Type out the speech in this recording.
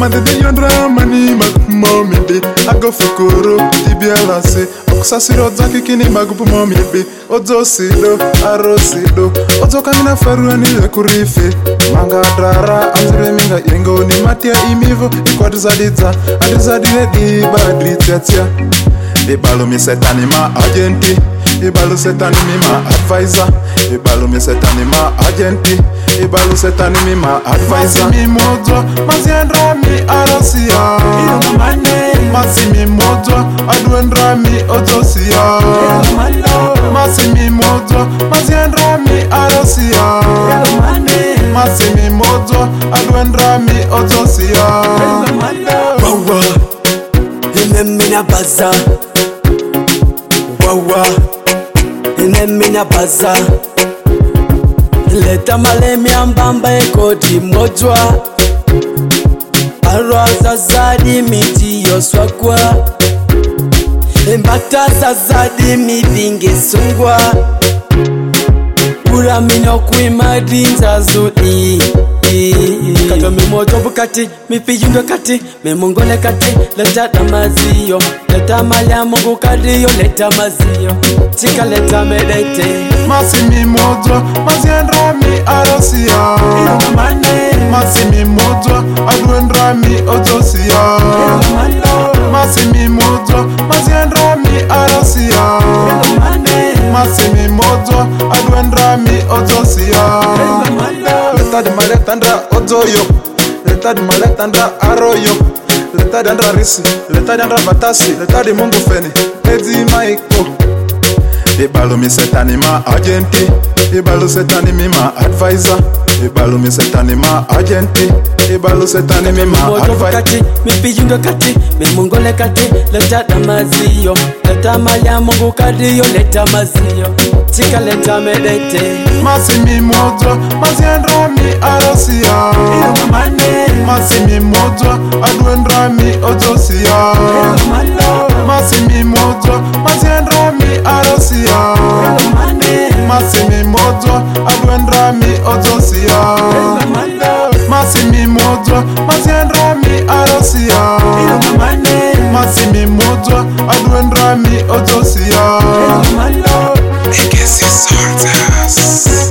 Madede yondra mani magupu momide Ago fukuro tibiala se Okusasiro zaki kini magupu momide Ozo sido, aro sido Ozo kamina faruani ya kurife Manga drara azure minga yengo ni matia imivo Ikwadu zadidza, adizadine di badritiatia Ibalo mi setani ma agenti Ibalo setani mi ma advisor Ibalo mi setani ma agenti Ibalo setani mi ma advisor Masi mi mojo, masi andra mi arasia Masi mi mojo, adwendra mi ojosia Masi mi mojo, masi andra mi arasia Masi mi mojo, adwendra mi ojosia Wawa, mina baza Wawa, mina baza Leta malemi ambamba ekodi mojwa Arwa zazadi miti yoswakwa Mbata zazadi midinge sungwa Ura mino kuimadi nzazuli Kato mimojo bukati, mipiyundo kati Mimungole kati, leta damaziyo Leta malya mungu kadiyo, leta maziyo Chika leta medete Masi mi mojo, masi andra mi arasia Masi mi mojo, adwendra mi ojosia Masi mi mojo, masi andra mi arasia Masi mi mojo, adwendra mi ojosia Leta di maletandra ojoyo Leta di maletandra aroyo Leta di andra risi, leta di andra batasi Leta di mungu feni, ezi maiko Ibalo mi setani ma agenti Ibalo setani mi ma advisor Ibalo mi setani ma agenti Ibalo setani mi ma advisor kati, mipiyundo kati Mimungole kati, leta damaziyo Leta malya mungu kadiyo, leta maziyo Chika leta medete Masi mi mojo, masi andra mi arasia Masi mi mojo, adwendra mi ojosia Masi mi mojo, masi andra mi arasia Masi mi mojo, adwendra mi ojosia Masi mi mojo, masi andra mi arasia Masi mi mojo, adwendra mi ojosia Legacy Sorters.